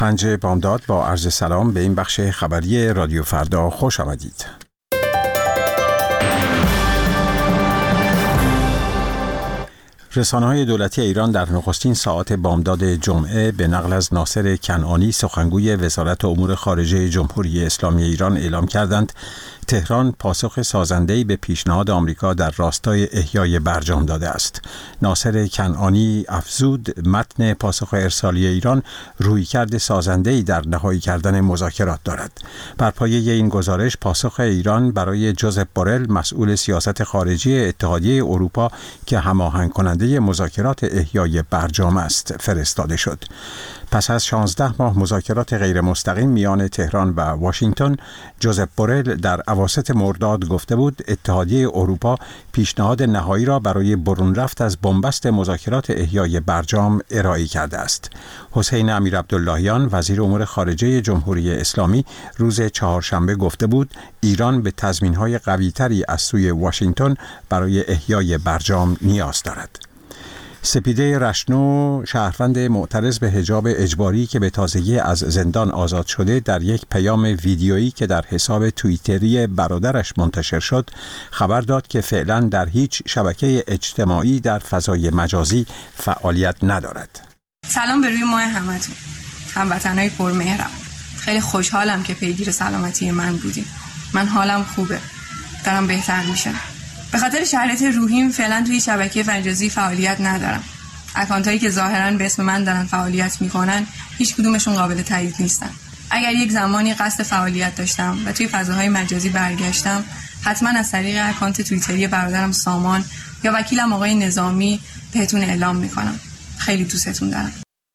25 بامداد با عرض سلام به این بخش خبری رادیو فردا خوش آمدید. رسانه‌های دولتی ایران در نخستین ساعات بامداد جمعه به نقل از ناصر کنعانی سخنگوی وزارت امور خارجه جمهوری اسلامی ایران اعلام کردند تهران پاسخ سازنده‌ای به پیشنهاد آمریکا در راستای احیای برجام داده است. ناصر کنعانی افزود متن پاسخ ارسالی ایران رویکرد سازنده‌ای در نهایی کردن مذاکرات دارد. بر پایه این گزارش پاسخ ایران برای جوزپ بورل مسئول سیاست خارجی اتحادیه اروپا که هماهنگ کننده مذاکرات احیای برجام است فرستاده شد. پس از 16 ماه مذاکرات غیر مستقیم میان تهران و واشنگتن، جوزپ بورل در اواسط مرداد گفته بود اتحادیه اروپا پیشنهاد نهایی را برای برون رفت از بنبست مذاکرات احیای برجام ارائه کرده است. حسین امیرعبداللهیان وزیر امور خارجه جمهوری اسلامی روز چهارشنبه گفته بود ایران به تضمین‌های قوی‌تری از سوی واشنگتن برای احیای برجام نیاز دارد. سپیده رشنو شهروند معترض به حجاب اجباری که به تازگی از زندان آزاد شده در یک پیام ویدیویی که در حساب توییتری برادرش منتشر شد خبر داد که فعلا در هیچ شبکه اجتماعی در فضای مجازی فعالیت ندارد. سلام به روی ماه همتون، هموطنای پرمهرم. خیلی خوشحالم که پیگیر سلامتی من بودیم. من حالم خوبه، دارم بهتر میشم. به خاطر شرایط روحیم فعلا توی شبکه مجازی فعالیت ندارم. اکانتایی که ظاهرا به اسم من دارن فعالیت میکنن هیچ کدومشون قابل تایید نیستن. اگر یک زمانی قصد فعالیت داشتم و توی فضاهای مجازی برگشتم حتما از طریق اکانت توییتری برادرم سامان یا وکیلم آقای نظامی بهتون اعلام میکنم. خیلی دوستتون دارم.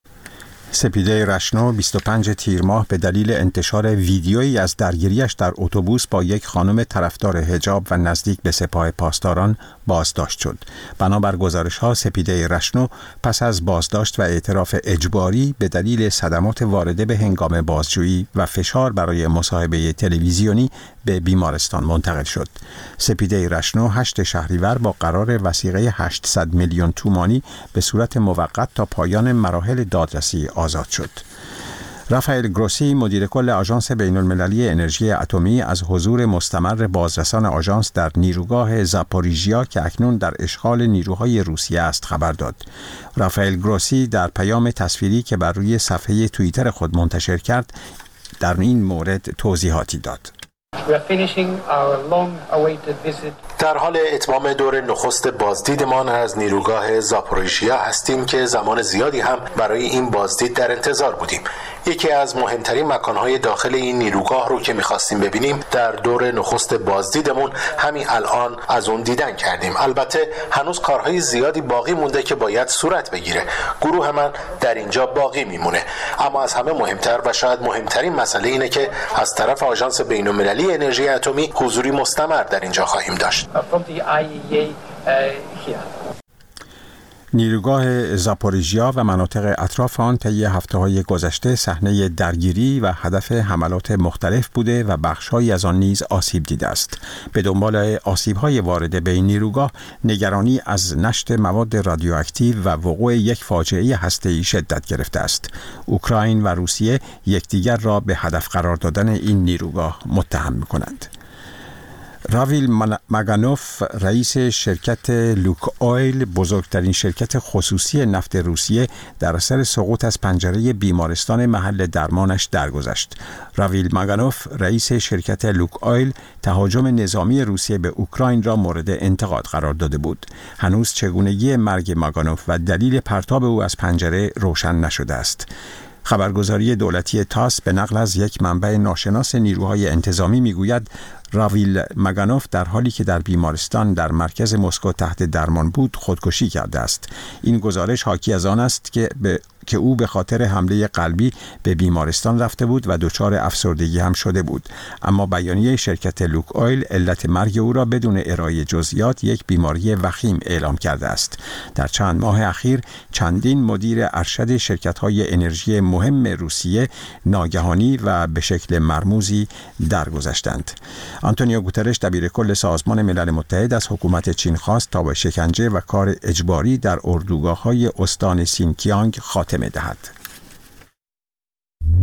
سپیده رشنو 25 تیر ماه به دلیل انتشار ویدیویی از درگیریش در اتوبوس با یک خانم طرفدار حجاب و نزدیک به سپاه پاسداران بازداشت شد. بنابر گزارش‌ها سپیده رشنو پس از بازداشت و اعتراف اجباری به دلیل صدمات وارده به هنگام بازجویی و فشار برای مصاحبه تلویزیونی به بیمارستان منتقل شد. سپیده رشنو 8 شهریور با قرار وثیقه 800 میلیون تومانی به صورت موقت تا پایان مراحل دادرسی آزاد شد. رافائل گروسی مدیر کل آژانس بین‌المللی انرژی اتمی از حضور مستمر بازرسان آژانس در نیروگاه زاپوریژیا که اکنون در اشغال نیروهای روسیه است خبر داد. رافائل گروسی در پیام تصویری که بر روی صفحه توییتر خود منتشر کرد در این مورد توضیحاتی داد. در حال اتمام دور نخست بازدیدمان از نیروگاه زاپوریژیا هستیم که زمان زیادی هم برای این بازدید در انتظار بودیم. یکی از مهمترین مکانهای داخل این نیروگاه رو که می‌خواستیم ببینیم در دور نخست بازدیدمون همین الان از اون دیدن کردیم. البته هنوز کارهای زیادی باقی مونده که باید صورت بگیره. گروه من در اینجا باقی میمونه. اما از همه مهمتر و شاید مهمترین مسئله اینه که از طرف آژانس بین‌المللی انرژی اتمی حضوری مستمر در اینجا خواهیم داشت. نیروگاه زاپوریژیا و مناطق اطراف آن طی هفته‌های گذشته صحنه درگیری و هدف حملات مختلف بوده و بخش‌هایی از آن نیز آسیب دیده است. به دنبال آسیب‌های وارده به این نیروگاه، نگرانی از نشت مواد رادیواکتیو و وقوع یک فاجعه هسته‌ای شدت گرفته است. اوکراین و روسیه یکدیگر را به هدف قرار دادن این نیروگاه متهم می‌کنند. راویل ماگانوف رئیس شرکت لوک اویل بزرگترین شرکت خصوصی نفت روسیه در اثر سقوط از پنجره بیمارستان محل درمانش درگذشت. راویل ماگانوف رئیس شرکت لوک اویل تهاجم نظامی روسیه به اوکراین را مورد انتقاد قرار داده بود. هنوز چگونگی مرگ ماگانوف و دلیل پرتاب او از پنجره روشن نشده است. خبرگزاری دولتی تاس به نقل از یک منبع ناشناس نیروهای انتظامی میگوید راویل ماگانوف در حالی که در بیمارستان در مرکز مسکو تحت درمان بود خودکشی کرده است. این گزارش حاکی از آن است که او به خاطر حمله قلبی به بیمارستان رفته بود و دچار افسردگی هم شده بود. اما بیانیه شرکت لوک اویل علت مرگ او را بدون ارائه جزئیات یک بیماری وخیم اعلام کرده است. در چند ماه اخیر چندین مدیر ارشد شرکت‌های انرژی مهم روسیه ناگهانی و به شکل مرموزی درگذشتند. آنتونیو گوترش دبیر کل سازمان ملل متحد از حکومت چین خواست تا با شکنجه و کار اجباری در اردوگاه‌های استان سینکیانگ خاتمه دهد.